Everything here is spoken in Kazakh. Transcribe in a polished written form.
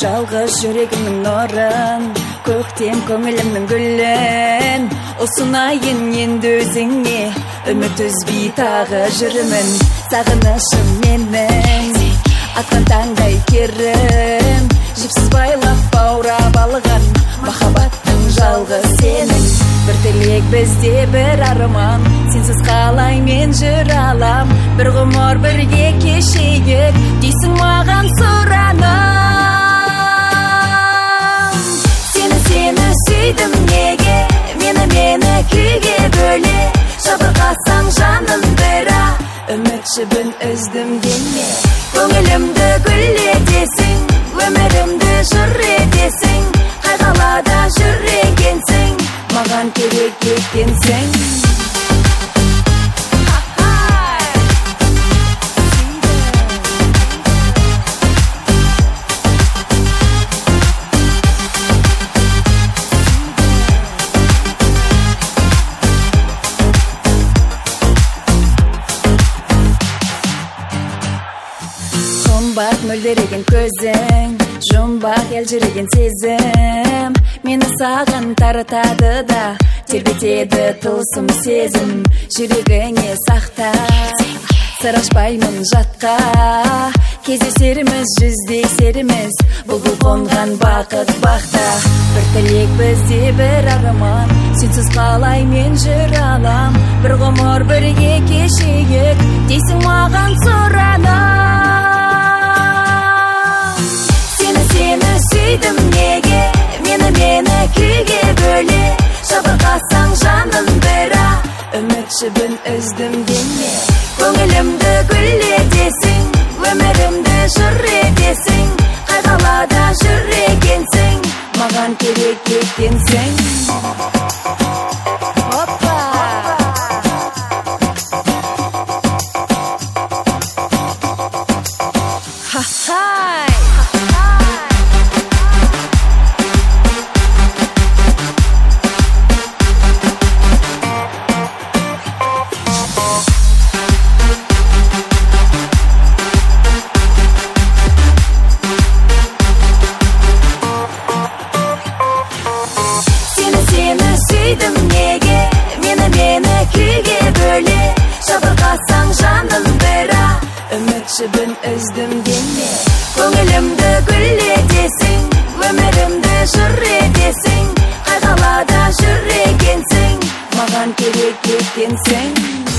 жалғыз жүрегімнің нұрын, көктем көңілімнің гүлін. Ұсынайын енді өзіңе, үміт үзбей тағы жүрмін. Сағынышым менің, атқан таңдай керім, жіпсіз байлап баурап алған махаббаттың жалғыз сенің. Бір тілек бізде бір арман, сенсіз қалай мен жүре алам. Бір ғұмыр бірге кешейік, дейсің маған сұраным. Сені сүйдім неге, мені күйге бөле, жабырқасаң жаным біра, үміт жібін үздім деме. Көңілімді гүл етесің, өмірімді жыр етесің, қай қалада жүр екенсің, маған керек екенсің. Жұмбақ мөлдіреген көзің, жұмбақ елжіреген сезім, мені саған таратады да тербетеді тылсым сезім. Жүрегіңе сақта, сыр ашпаймын жатқа, кездесеріміз жүздесеріміз, бұлбұл қонған бақыт бақта. Бір тілек бізде бір арман, сенсіз қалай мен жүре алам. Бір ғұмыр бірге кешейік, дейсің маған сұраным. Сені сүйдім неге, мені күйге бөле, жабырқасаң жаным біра, үміт жібін үздім деме. Көңілімді гүл етесің, өмірімді жыр етесің, қай қалада жүр екенсің, маған керек екенсің. Сүйдім неге, мені күйге бөле, жабырқасаң жаным біра, үміт жібін үздім деме. Көңілімді гүл етесің, өмірімді жыр етесің, қай қалада жүр екенсің, маған керек екенсің.